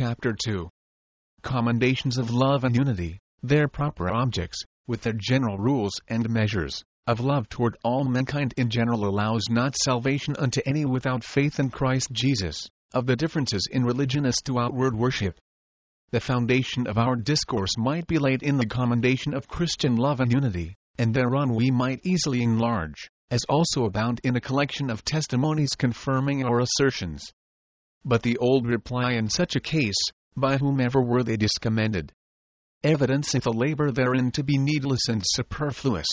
Chapter 2. Commendations of love and unity, their proper objects, with their general rules and measures, of love toward all mankind in general allows not salvation unto any without faith in Christ Jesus, of the differences in religion as to outward worship. The foundation of our discourse might be laid in the commendation of Christian love and unity, and thereon we might easily enlarge, as also abound in a collection of testimonies confirming our assertions. But the old reply in such a case, by whomever were they discommended, evidenceth a labor therein to be needless and superfluous.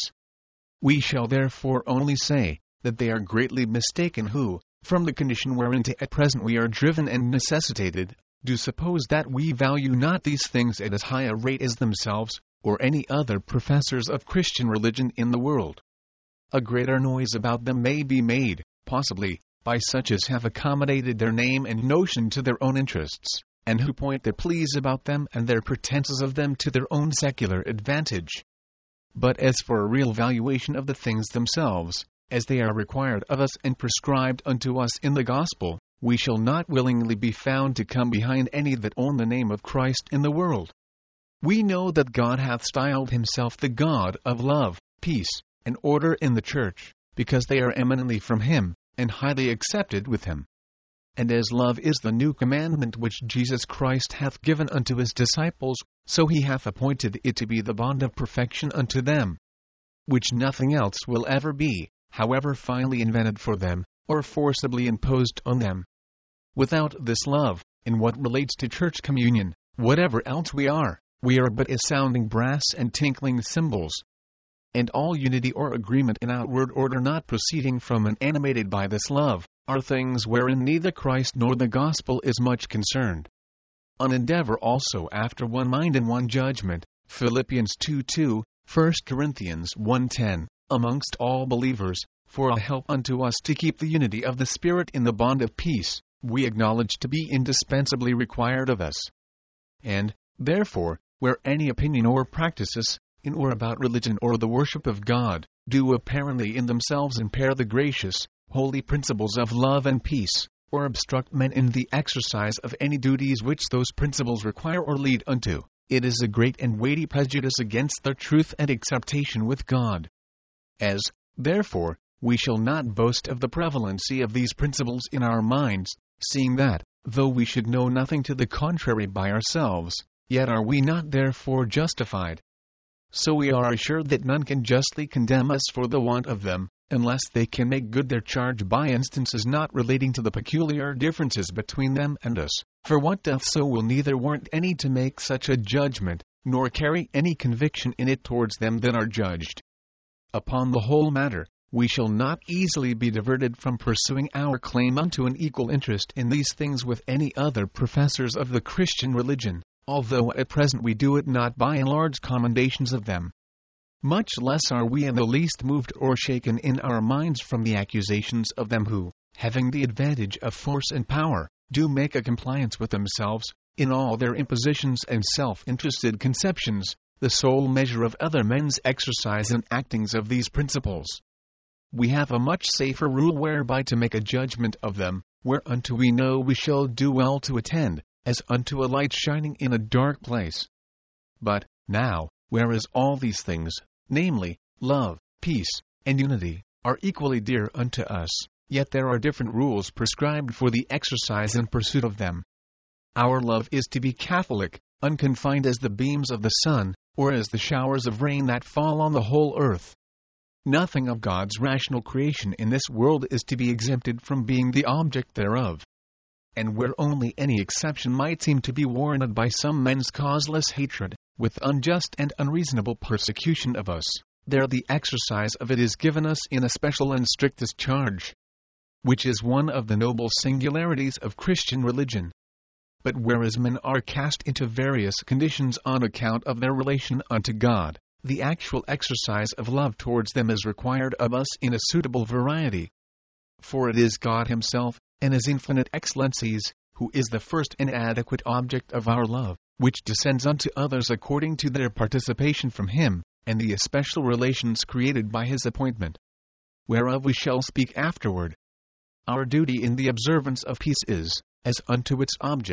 We shall therefore only say, that they are greatly mistaken who, from the condition whereinto at present we are driven and necessitated, do suppose that we value not these things at as high a rate as themselves, or any other professors of Christian religion in the world. A greater noise about them may be made, possibly, by such as have accommodated their name and notion to their own interests, and who point their pleas about them and their pretenses of them to their own secular advantage. But as for a real valuation of the things themselves, as they are required of us and prescribed unto us in the gospel, we shall not willingly be found to come behind any that own the name of Christ in the world. We know that God hath styled himself the God of love, peace, and order in the church, because they are eminently from him, and highly accepted with him. And as love is the new commandment which Jesus Christ hath given unto his disciples, so he hath appointed it to be the bond of perfection unto them, which nothing else will ever be, however finely invented for them, or forcibly imposed on them. Without this love, in what relates to church communion, whatever else we are but as sounding brass and tinkling cymbals. And all unity or agreement in outward order not proceeding from and animated by this love, are things wherein neither Christ nor the gospel is much concerned. An endeavor also after one mind and one judgment, Philippians 2:2, 1 Corinthians 1:10, amongst all believers, for a help unto us to keep the unity of the Spirit in the bond of peace, we acknowledge to be indispensably required of us. And, therefore, where any opinion or practices, in or about religion or the worship of God, do apparently in themselves impair the gracious, holy principles of love and peace, or obstruct men in the exercise of any duties which those principles require or lead unto, it is a great and weighty prejudice against their truth and acceptation with God. As, therefore, we shall not boast of the prevalency of these principles in our minds, seeing that, though we should know nothing to the contrary by ourselves, yet are we not therefore justified. So we are assured that none can justly condemn us for the want of them, unless they can make good their charge by instances not relating to the peculiar differences between them and us, for what doth so will neither warrant any to make such a judgment, nor carry any conviction in it towards them that are judged. Upon the whole matter, we shall not easily be diverted from pursuing our claim unto an equal interest in these things with any other professors of the Christian religion, although at present we do it not by large commendations of them. Much less are we in the least moved or shaken in our minds from the accusations of them who, having the advantage of force and power, do make a compliance with themselves, in all their impositions and self-interested conceptions, the sole measure of other men's exercise and actings of these principles. We have a much safer rule whereby to make a judgment of them, whereunto we know we shall do well to attend, as unto a light shining in a dark place. But, now, whereas all these things, namely, love, peace, and unity, are equally dear unto us, yet there are different rules prescribed for the exercise and pursuit of them. Our love is to be catholic, unconfined as the beams of the sun, or as the showers of rain that fall on the whole earth. Nothing of God's rational creation in this world is to be exempted from being the object thereof. And where only any exception might seem to be warranted by some men's causeless hatred, with unjust and unreasonable persecution of us, there the exercise of it is given us in a special and strictest charge, which is one of the noble singularities of Christian religion. But whereas men are cast into various conditions on account of their relation unto God, the actual exercise of love towards them is required of us in a suitable variety. For it is God himself, and his infinite excellencies, who is the first and adequate object of our love, which descends unto others according to their participation from him, and the especial relations created by his appointment, whereof we shall speak afterward. Our duty in the observance of peace is, as unto its object,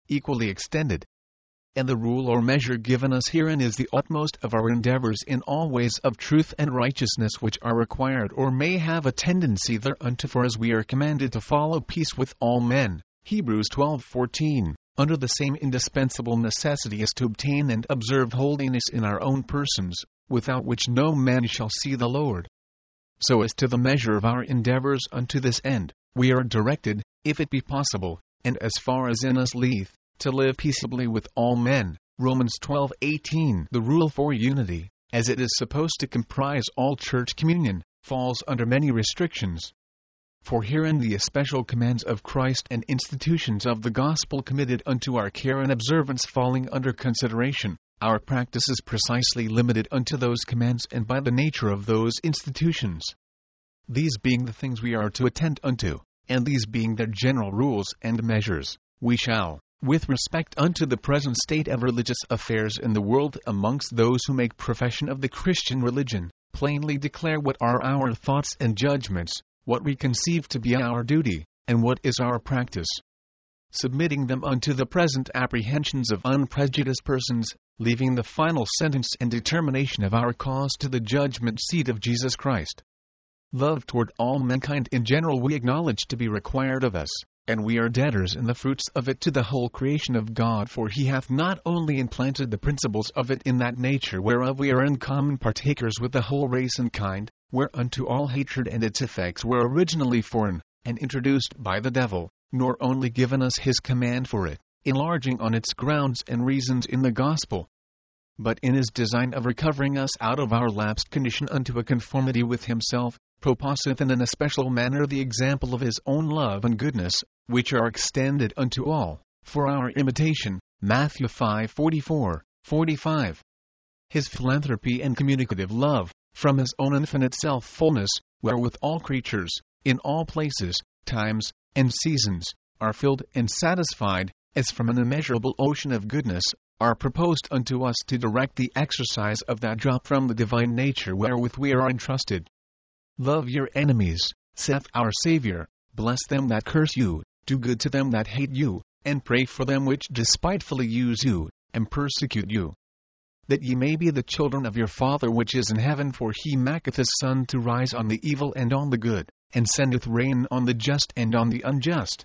equally extended. And the rule or measure given us herein is the utmost of our endeavors in all ways of truth and righteousness which are required or may have a tendency thereunto, for as we are commanded to follow peace with all men, Hebrews 12:14, under the same indispensable necessity as to obtain and observe holiness in our own persons, without which no man shall see the Lord. So as to the measure of our endeavors unto this end, we are directed, if it be possible, and as far as in us lieth, to live peaceably with all men. Romans 12:18. The rule for unity, as it is supposed to comprise all church communion, falls under many restrictions. For herein the especial commands of Christ and institutions of the gospel committed unto our care and observance falling under consideration, our practice is precisely limited unto those commands and by the nature of those institutions. These being the things we are to attend unto, and these being their general rules and measures, we shall, with respect unto the present state of religious affairs in the world amongst those who make profession of the Christian religion, plainly declare what are our thoughts and judgments, what we conceive to be our duty, and what is our practice. Submitting them unto the present apprehensions of unprejudiced persons, leaving the final sentence and determination of our cause to the judgment seat of Jesus Christ. Love toward all mankind in general we acknowledge to be required of us, and we are debtors in the fruits of it to the whole creation of God, for he hath not only implanted the principles of it in that nature whereof we are in common partakers with the whole race and kind, whereunto all hatred and its effects were originally foreign, and introduced by the devil, nor only given us his command for it, enlarging on its grounds and reasons in the gospel, but in his design of recovering us out of our lapsed condition unto a conformity with himself, proposeth in an especial manner the example of his own love and goodness, which are extended unto all, for our imitation. Matthew 5:44, 45. His philanthropy and communicative love, from his own infinite self-fullness, wherewith all creatures, in all places, times, and seasons, are filled and satisfied, as from an immeasurable ocean of goodness, are proposed unto us to direct the exercise of that drop from the divine nature wherewith we are entrusted. Love your enemies, saith our Savior, bless them that curse you, do good to them that hate you, and pray for them which despitefully use you, and persecute you. That ye may be the children of your Father which is in heaven, for he maketh his sun to rise on the evil and on the good, and sendeth rain on the just and on the unjust.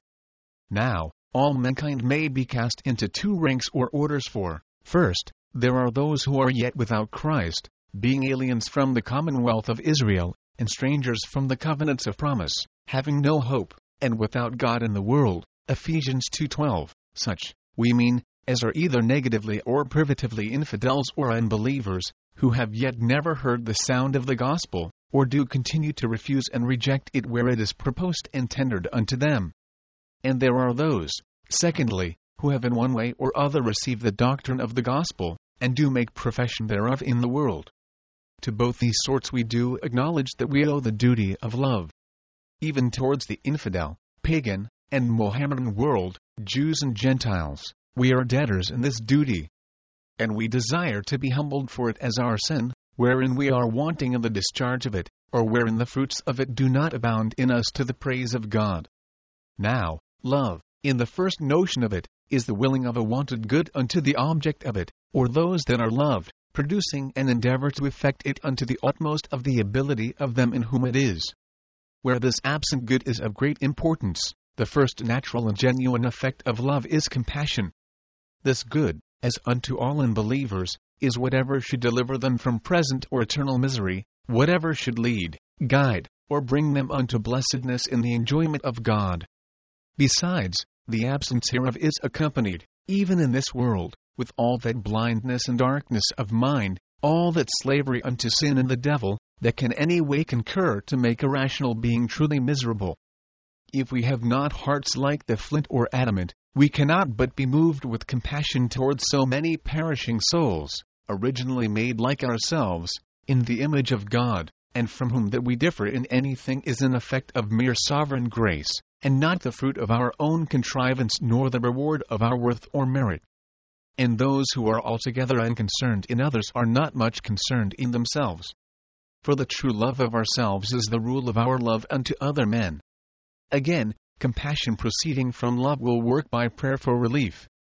Now, all mankind may be cast into two ranks or orders, for, first, there are those who are yet without Christ, being aliens from the commonwealth of Israel, and strangers from the covenants of promise, having no hope, and without God in the world. Ephesians 2:12. Such, we mean, as are either negatively or privatively infidels or unbelievers, who have yet never heard the sound of the gospel, or do continue to refuse and reject it where it is proposed and tendered unto them. And there are those, secondly, who have in one way or other received the doctrine of the gospel, and do make profession thereof in the world. To both these sorts we do acknowledge that we owe the duty of love. Even towards the infidel, pagan, and Mohammedan world, Jews and Gentiles, we are debtors in this duty. And we desire to be humbled for it as our sin, wherein we are wanting in the discharge of it, or wherein the fruits of it do not abound in us to the praise of God. Now, love, in the first notion of it, is the willing of a wanted good unto the object of it, or those that are loved, producing an endeavor to effect it unto the utmost of the ability of them in whom it is. Where this absent good is of great importance, the first natural and genuine effect of love is compassion. This good, as unto all unbelievers, is whatever should deliver them from present or eternal misery, whatever should lead, guide, or bring them unto blessedness in the enjoyment of God. Besides, the absence hereof is accompanied, even in this world, with all that blindness and darkness of mind, all that slavery unto sin and the devil, that can any way concur to make a rational being truly miserable. If we have not hearts like the flint or adamant, we cannot but be moved with compassion towards so many perishing souls, originally made like ourselves, in the image of God, and from whom that we differ in anything is an effect of mere sovereign grace, and not the fruit of our own contrivance nor the reward of our worth or merit. And those who are altogether unconcerned in others are not much concerned in themselves. For the true love of ourselves is the rule of our love unto other men. Again, compassion proceeding from love will work by prayer for relief.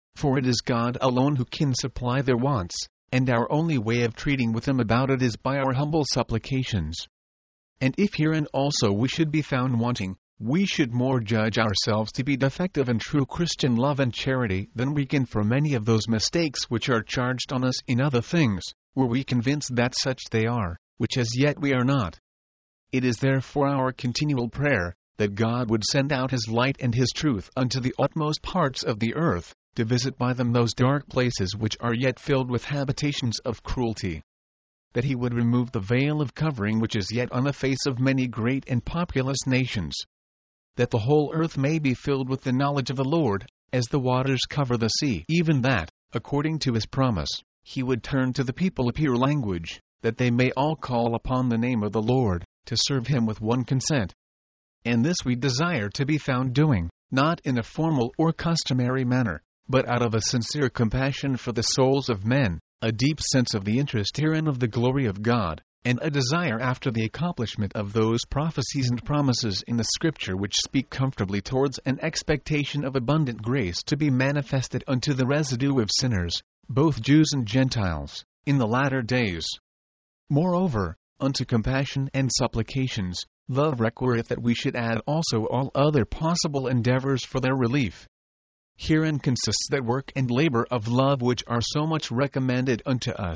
For it is God alone who can supply their wants, and our only way of treating with them about it is by our humble supplications. And if herein also we should be found wanting, we should more judge ourselves to be defective in true Christian love and charity than we can for many of those mistakes which are charged on us in other things, were we convinced that such they are, which as yet we are not. It is therefore our continual prayer, that God would send out His light and His truth unto the utmost parts of the earth, to visit by them those dark places which are yet filled with habitations of cruelty. That He would remove the veil of covering which is yet on the face of many great and populous nations. That the whole earth may be filled with the knowledge of the Lord, as the waters cover the sea. Even that, according to His promise, He would turn to the people a pure language, that they may all call upon the name of the Lord, to serve Him with one consent. And this we desire to be found doing, not in a formal or customary manner, but out of a sincere compassion for the souls of men, a deep sense of the interest herein of the glory of God, and a desire after the accomplishment of those prophecies and promises in the Scripture which speak comfortably towards an expectation of abundant grace to be manifested unto the residue of sinners, both Jews and Gentiles, in the latter days. Moreover, unto compassion and supplications, love requireth that we should add also all other possible endeavors for their relief. Herein consists that work and labor of love which are so much recommended unto us.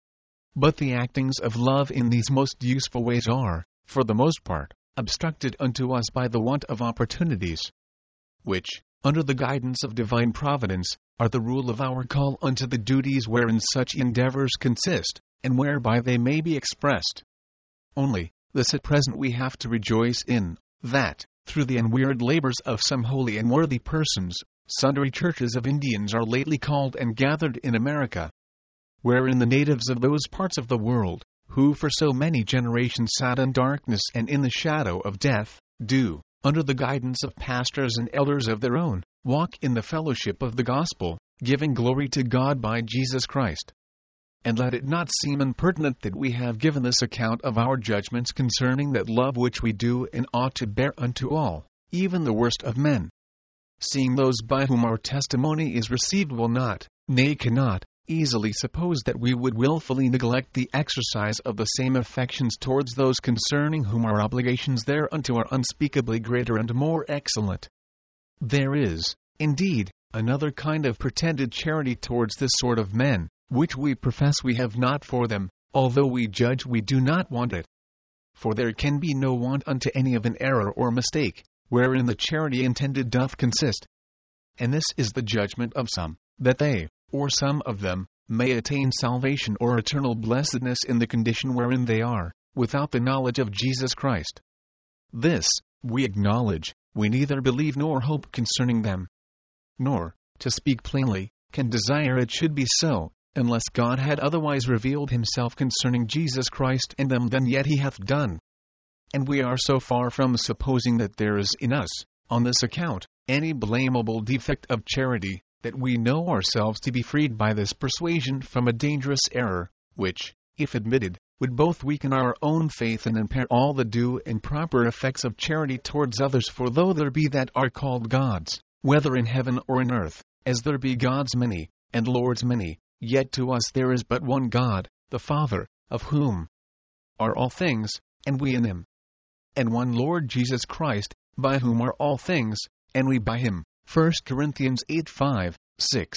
But the actings of love in these most useful ways are, for the most part, obstructed unto us by the want of opportunities, which, under the guidance of divine providence, are the rule of our call unto the duties wherein such endeavors consist, and whereby they may be expressed. Only, this at present we have to rejoice in, that, through the unwearied labors of some holy and worthy persons, sundry churches of Indians are lately called and gathered in America, wherein the natives of those parts of the world, who for so many generations sat in darkness and in the shadow of death, do, under the guidance of pastors and elders of their own, walk in the fellowship of the gospel, giving glory to God by Jesus Christ. And let it not seem impertinent that we have given this account of our judgments concerning that love which we do and ought to bear unto all, even the worst of men. Seeing those by whom our testimony is received will not, nay cannot, easily suppose that we would willfully neglect the exercise of the same affections towards those concerning whom our obligations thereunto are unspeakably greater and more excellent. There is, indeed, another kind of pretended charity towards this sort of men, which we profess we have not for them, although we judge we do not want it. For there can be no want unto any of an error or mistake, wherein the charity intended doth consist. And this is the judgment of some, that they, or some of them, may attain salvation or eternal blessedness in the condition wherein they are, without the knowledge of Jesus Christ. This, we acknowledge, we neither believe nor hope concerning them. Nor, to speak plainly, can desire it should be so, unless God had otherwise revealed Himself concerning Jesus Christ and them than yet He hath done. And we are so far from supposing that there is in us, on this account, any blamable defect of charity, that we know ourselves to be freed by this persuasion from a dangerous error, which, if admitted, would both weaken our own faith and impair all the due and proper effects of charity towards others. For though there be that are called gods, whether in heaven or in earth, as there be gods many, and lords many, yet to us there is but one God, the Father, of whom are all things, and we in Him. And one Lord Jesus Christ, by whom are all things, and we by Him. 1 Corinthians 8:5-6.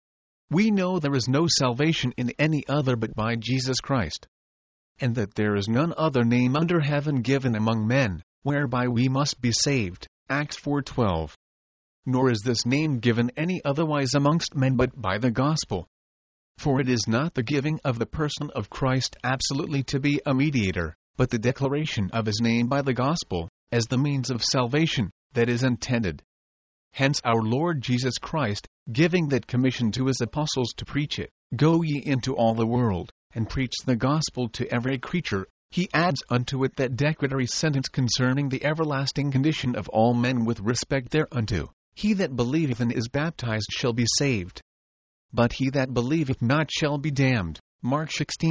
We know there is no salvation in any other but by Jesus Christ, and that there is none other name under heaven given among men, whereby we must be saved. Acts 4:12. Nor is this name given any otherwise amongst men but by the gospel. For it is not the giving of the person of Christ absolutely to be a mediator, but the declaration of His name by the gospel, as the means of salvation, that is intended. Hence our Lord Jesus Christ, giving that commission to His apostles to preach it, Go ye into all the world, and preach the gospel to every creature, He adds unto it that declaratory sentence concerning the everlasting condition of all men with respect thereunto, He that believeth and is baptized shall be saved, but he that believeth not shall be damned. Mark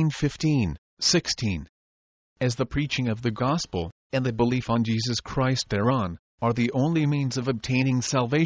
16:15-16. As the preaching of the gospel, and the belief on Jesus Christ thereon, are the only means of obtaining salvation,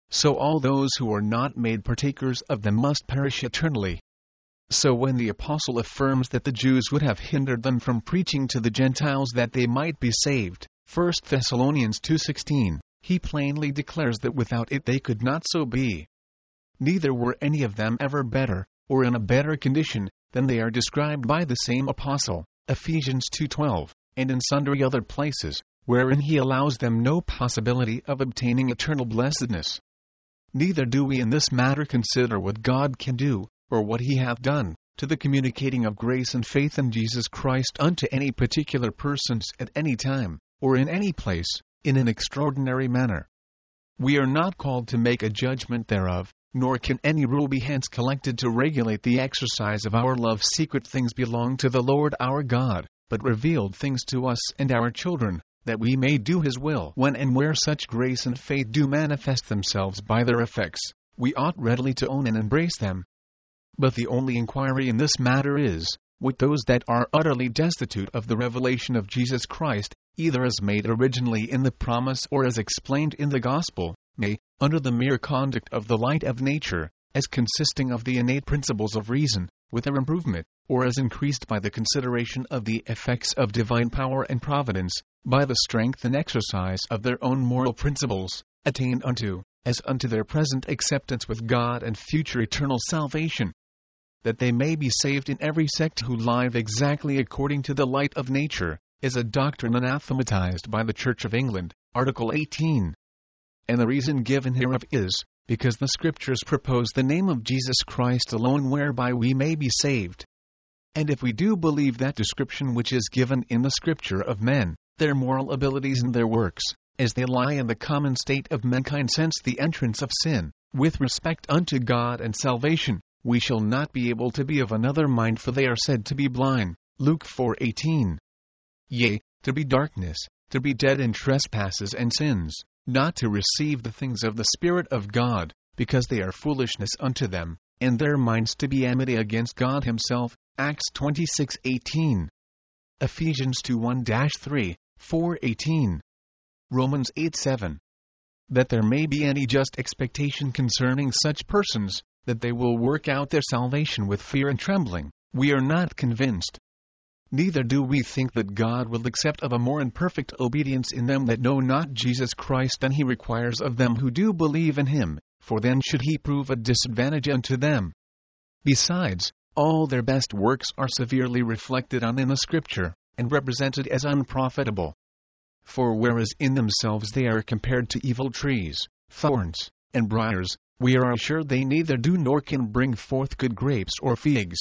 so all those who are not made partakers of them must perish eternally. So when the apostle affirms that the Jews would have hindered them from preaching to the Gentiles that they might be saved, 1 Thessalonians 2:16, he plainly declares that without it they could not so be. Neither were any of them ever better, or in a better condition, than they are described by the same apostle, Ephesians 2:12, and in sundry other places, wherein he allows them no possibility of obtaining eternal blessedness. Neither do we in this matter consider what God can do, or what he hath done, to the communicating of grace and faith in Jesus Christ unto any particular persons at any time, or in any place, in an extraordinary manner. We are not called to make a judgment thereof, nor can any rule be hence collected to regulate the exercise of our love. Secret things belong to the Lord our God, but revealed things to us and our children, that we may do his will. When and where such grace and faith do manifest themselves by their effects, we ought readily to own and embrace them. But the only inquiry in this matter is, what those that are utterly destitute of the revelation of Jesus Christ, either as made originally in the promise or as explained in the gospel, may, under the mere conduct of the light of nature, as consisting of the innate principles of reason, with their improvement, or as increased by the consideration of the effects of divine power and providence, by the strength and exercise of their own moral principles, attain unto, as unto their present acceptance with God and future eternal salvation, that they may be saved. In every sect who live exactly according to the light of nature, is a doctrine anathematized by the Church of England, Article 18. And the reason given hereof is, because the Scriptures propose the name of Jesus Christ alone whereby we may be saved. And if we do believe that description which is given in the Scripture of men, their moral abilities and their works, as they lie in the common state of mankind since the entrance of sin, with respect unto God and salvation, we shall not be able to be of another mind, for they are said to be blind, Luke 4:18. Yea, to be darkness, to be dead in trespasses and sins, not to receive the things of the Spirit of God, because they are foolishness unto them, and their minds to be enmity against God himself, Acts 26:18. Ephesians 2:1-3, 4:18. Romans 8:7. That there may be any just expectation concerning such persons, that they will work out their salvation with fear and trembling, we are not convinced. Neither do we think that God will accept of a more imperfect obedience in them that know not Jesus Christ than he requires of them who do believe in him, for then should he prove a disadvantage unto them. Besides, all their best works are severely reflected on in the Scripture, and represented as unprofitable. For whereas in themselves they are compared to evil trees, thorns, and briars, we are assured they neither do nor can bring forth good grapes or figs.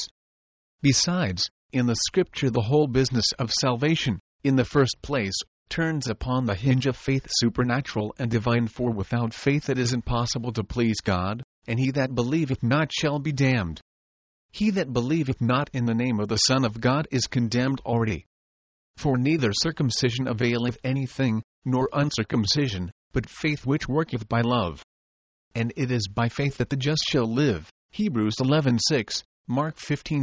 Besides, in the Scripture the whole business of salvation, in the first place, turns upon the hinge of faith supernatural and divine, for without faith it is impossible to please God, and he that believeth not shall be damned. He that believeth not in the name of the Son of God is condemned already. For neither circumcision availeth anything, nor uncircumcision, but faith which worketh by love. And it is by faith that the just shall live, Hebrews 11:6, Mark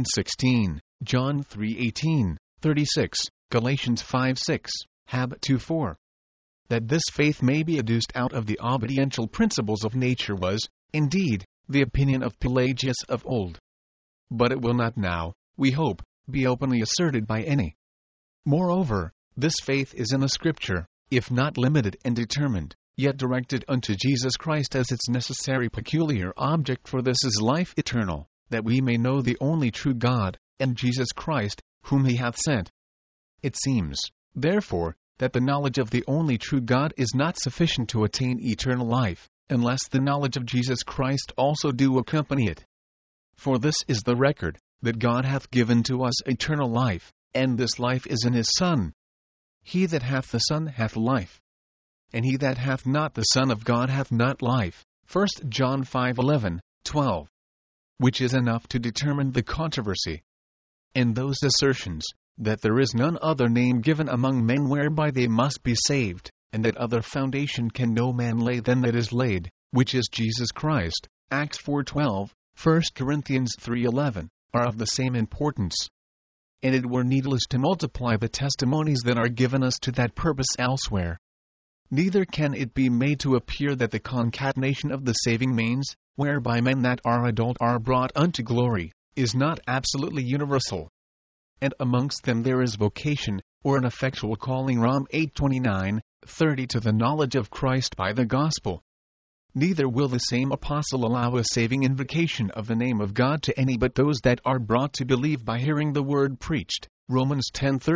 15:16, John 3:18, 36, Galatians 5:6, Hab 2:4. That this faith may be adduced out of the obediential principles of nature was, indeed, the opinion of Pelagius of old. But it will not now, we hope, be openly asserted by any. Moreover, this faith is in the Scripture, if not limited and determined, yet directed unto Jesus Christ as its necessary peculiar object, for this is life eternal, that we may know the only true God, and Jesus Christ, whom he hath sent. It seems, therefore, that the knowledge of the only true God is not sufficient to attain eternal life, unless the knowledge of Jesus Christ also do accompany it. For this is the record, that God hath given to us eternal life, and this life is in his Son. He that hath the Son hath life. And he that hath not the Son of God hath not life. 1 John 5:11, 12. Which is enough to determine the controversy. And those assertions, that there is none other name given among men whereby they must be saved, and that other foundation can no man lay than that is laid, which is Jesus Christ, Acts 4:12, 1 Corinthians 3:11, are of the same importance. And it were needless to multiply the testimonies that are given us to that purpose elsewhere. neither can it be made to appear that the concatenation of the saving means, whereby men that are adult are brought unto glory, is not absolutely universal. And amongst them there is vocation, or an effectual calling Rom 8:29-30 to the knowledge of Christ by the gospel. Neither will the same apostle allow a saving invocation of the name of God to any but those that are brought to believe by hearing the word preached. Romans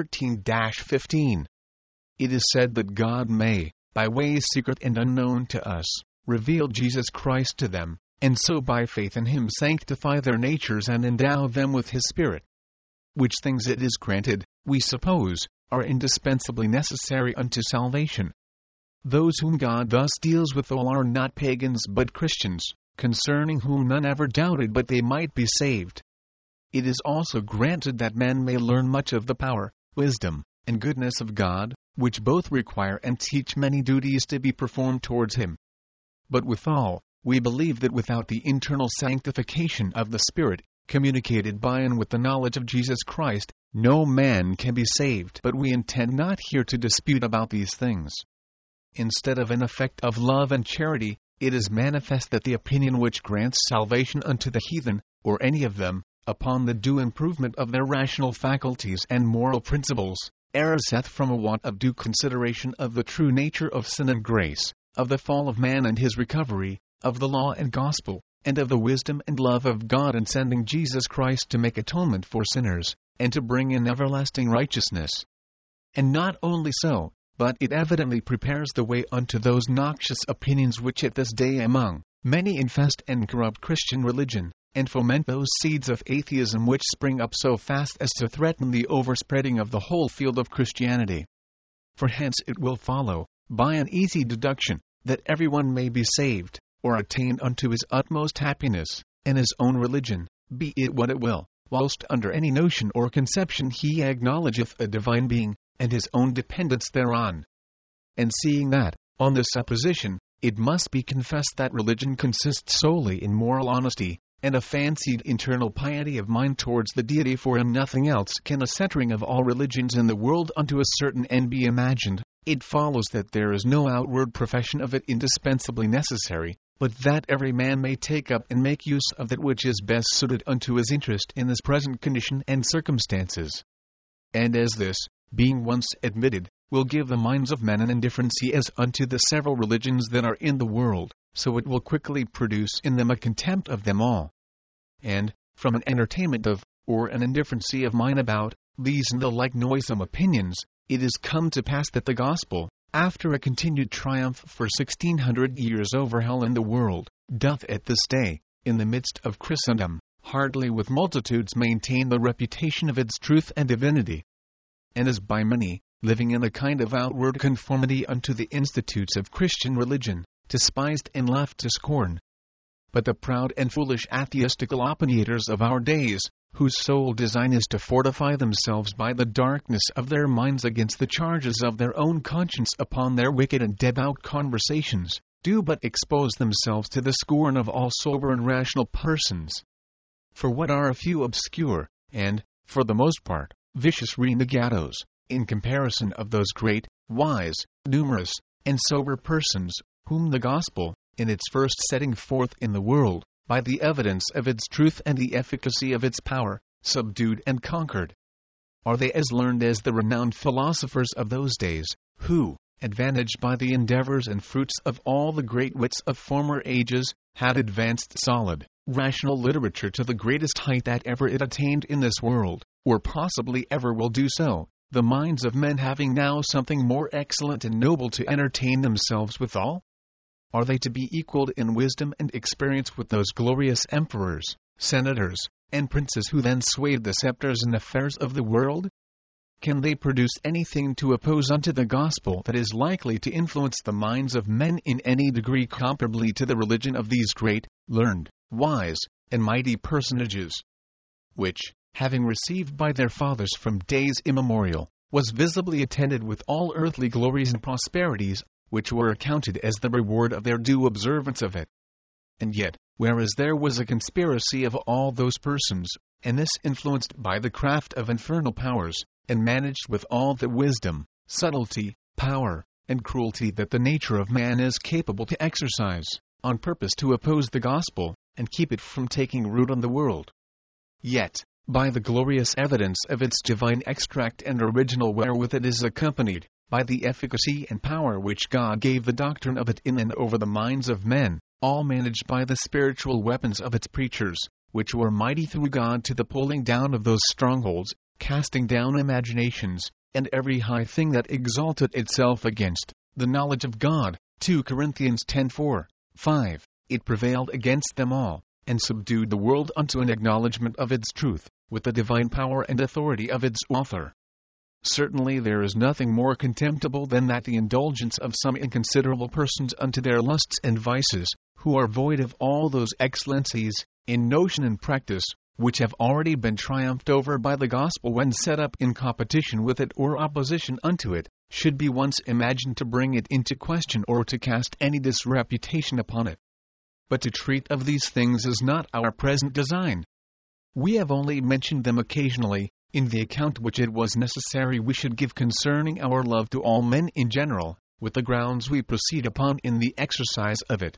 10:13-15. It is said that God may, by ways secret and unknown to us, reveal Jesus Christ to them, and so by faith in him sanctify their natures and endow them with his Spirit. Which things it is granted, we suppose, are indispensably necessary unto salvation. Those whom God thus deals withal are not pagans but Christians, concerning whom none ever doubted but they might be saved. It is also granted that men may learn much of the power, wisdom, and goodness of God, which both require and teach many duties to be performed towards him. But withal, we believe that without the internal sanctification of the Spirit, communicated by and with the knowledge of Jesus Christ, no man can be saved. But we intend not here to dispute about these things. Instead of an effect of love and charity, it is manifest that the opinion which grants salvation unto the heathen, or any of them, upon the due improvement of their rational faculties and moral principles, ariseth from a want of due consideration of the true nature of sin and grace, of the fall of man and his recovery, of the law and gospel, and of the wisdom and love of God in sending Jesus Christ to make atonement for sinners, and to bring in everlasting righteousness. And not only so, but it evidently prepares the way unto those noxious opinions which at this day among many infest and corrupt Christian religion, and foment those seeds of atheism which spring up so fast as to threaten the overspreading of the whole field of Christianity. For hence it will follow, by an easy deduction, that everyone may be saved, or attain unto his utmost happiness, and his own religion, be it what it will, whilst under any notion or conception he acknowledgeth a divine being, and his own dependence thereon. And seeing that, on this supposition, it must be confessed that religion consists solely in moral honesty, and a fancied internal piety of mind towards the deity, for in nothing else can a centering of all religions in the world unto a certain end be imagined, it follows that there is no outward profession of it indispensably necessary, but that every man may take up and make use of that which is best suited unto his interest in his present condition and circumstances. And as this, being once admitted, will give the minds of men an indifferency as unto the several religions that are in the world, so it will quickly produce in them a contempt of them all. And, from an entertainment of, or an indifferency of mind about, these and the like noisome opinions, it is come to pass that the gospel, after a continued triumph for 1600 years over hell in the world, doth at this day, in the midst of Christendom, hardly with multitudes maintain the reputation of its truth and divinity. And is by many, living in a kind of outward conformity unto the institutes of Christian religion, despised and left to scorn. But the proud and foolish atheistical opinators of our days, whose sole design is to fortify themselves by the darkness of their minds against the charges of their own conscience upon their wicked and devout conversations, do but expose themselves to the scorn of all sober and rational persons. For what are a few obscure, and, for the most part, vicious renegados, in comparison of those great, wise, numerous, and sober persons, whom the gospel, in its first setting forth in the world, by the evidence of its truth and the efficacy of its power, subdued and conquered? Are they as learned as the renowned philosophers of those days, who, advantaged by the endeavors and fruits of all the great wits of former ages, had advanced solid, rational literature to the greatest height that ever it attained in this world, or possibly ever will do so, the minds of men having now something more excellent and noble to entertain themselves withal? Are they to be equaled in wisdom and experience with those glorious emperors, senators, and princes who then swayed the scepters and affairs of the world? Can they produce anything to oppose unto the gospel that is likely to influence the minds of men in any degree comparably to the religion of these great, learned, wise, and mighty personages, which, having received by their fathers from days immemorial, was visibly attended with all earthly glories and prosperities, which were accounted as the reward of their due observance of it? And yet, whereas there was a conspiracy of all those persons, and this influenced by the craft of infernal powers, and managed with all the wisdom, subtlety, power, and cruelty that the nature of man is capable to exercise, on purpose to oppose the gospel, and keep it from taking root on the world. Yet, by the glorious evidence of its divine extract and original wherewith it is accompanied, by the efficacy and power which God gave the doctrine of it in and over the minds of men, all managed by the spiritual weapons of its preachers, which were mighty through God to the pulling down of those strongholds, casting down imaginations, and every high thing that exalted itself against the knowledge of God. 2 Corinthians 10:4, 5. It prevailed against them all, and subdued the world unto an acknowledgement of its truth, with the divine power and authority of its author. Certainly there is nothing more contemptible than that the indulgence of some inconsiderable persons unto their lusts and vices, who are void of all those excellencies, in notion and practice, which have already been triumphed over by the gospel when set up in competition with it or opposition unto it, should be once imagined to bring it into question or to cast any disreputation upon it. But to treat of these things is not our present design. We have only mentioned them occasionally, in the account which it was necessary we should give concerning our love to all men in general, with the grounds we proceed upon in the exercise of it.